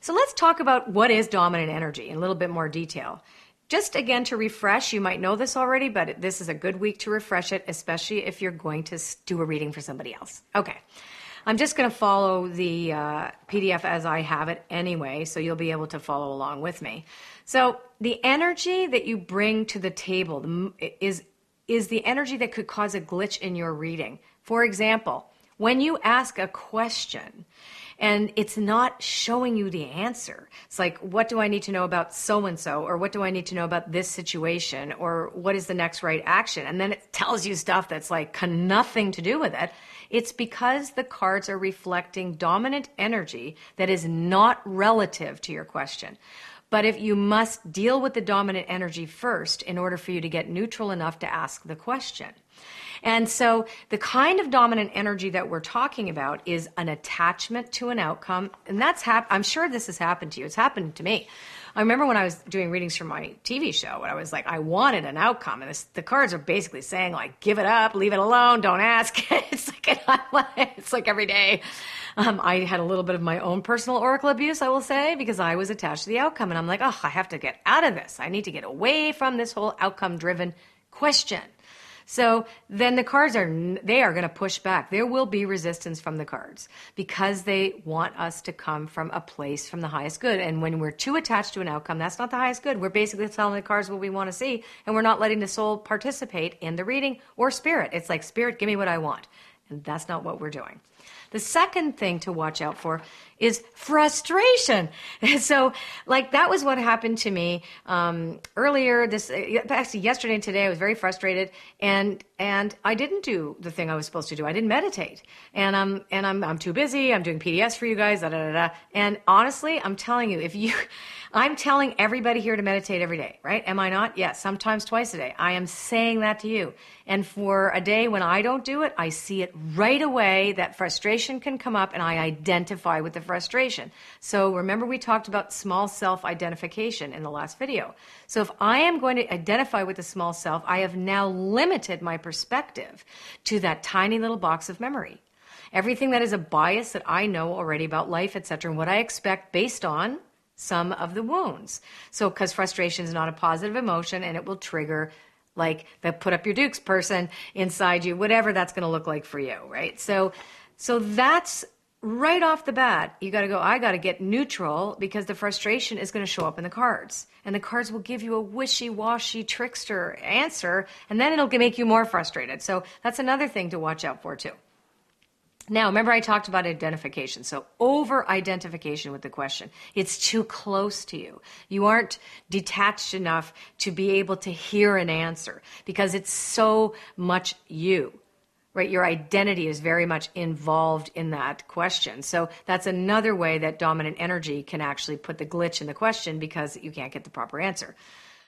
So let's talk about what is dominant energy in a little bit more detail. Just again to refresh, you might know this already, but this is a good week to refresh it, especially if you're going to do a reading for somebody else. Okay, I'm just going to follow the PDF as I have it anyway, so you'll be able to follow along with me. So the energy that you bring to the table is the energy that could cause a glitch in your reading. For example, when you ask a question, and it's not showing you the answer. It's like, what do I need to know about so-and-so? Or what do I need to know about this situation? Or what is the next right action? And then it tells you stuff that's like nothing to do with it. It's because the cards are reflecting dominant energy that is not relative to your question. But if you must deal with the dominant energy first in order for you to get neutral enough to ask the question. And so the kind of dominant energy that we're talking about is an attachment to an outcome. And I'm sure this has happened to you. It's happened to me. I remember when I was doing readings for my TV show, and I was like, I wanted an outcome. And the cards are basically saying, like, give it up, leave it alone, don't ask. It's like every day. I had a little bit of my own personal oracle abuse, I will say, because I was attached to the outcome. And I'm like, I have to get out of this. I need to get away from this whole outcome-driven question. So then the cards they are going to push back. There will be resistance from the cards because they want us to come from a place from the highest good. And when we're too attached to an outcome, that's not the highest good. We're basically telling the cards what we want to see, and we're not letting the soul participate in the reading or spirit. It's like, spirit, give me what I want. And that's not what we're doing. The second thing to watch out for is frustration. So, like, that was what happened to me earlier. Actually, yesterday and today, I was very frustrated, and I didn't do the thing I was supposed to do. I didn't meditate, and I'm too busy. I'm doing PDS for you guys. And honestly, I'm telling you, I'm telling everybody here to meditate every day, right? Am I not? Yes, sometimes twice a day. I am saying that to you. And for a day when I don't do it, I see it right away that frustration can come up, and I identify with the frustration. So remember, we talked about small self-identification in the last video. So if I am going to identify with the small self, I have now limited my perspective to that tiny little box of memory. Everything that is a bias that I know already about life, etc., and what I expect based on some of the wounds. So because frustration is not a positive emotion, and it will trigger like the put up your dukes person inside you, whatever that's going to look like for you, right? So that's right off the bat. You got to go, I got to get neutral, because the frustration is going to show up in the cards, and the cards will give you a wishy-washy trickster answer, and then it'll make you more frustrated. So that's another thing to watch out for too. Now, remember I talked about identification. So over-identification with the question. It's too close to you. You aren't detached enough to be able to hear an answer because it's so much you, right? Your identity is very much involved in that question. So that's another way that dominant energy can actually put the glitch in the question because you can't get the proper answer.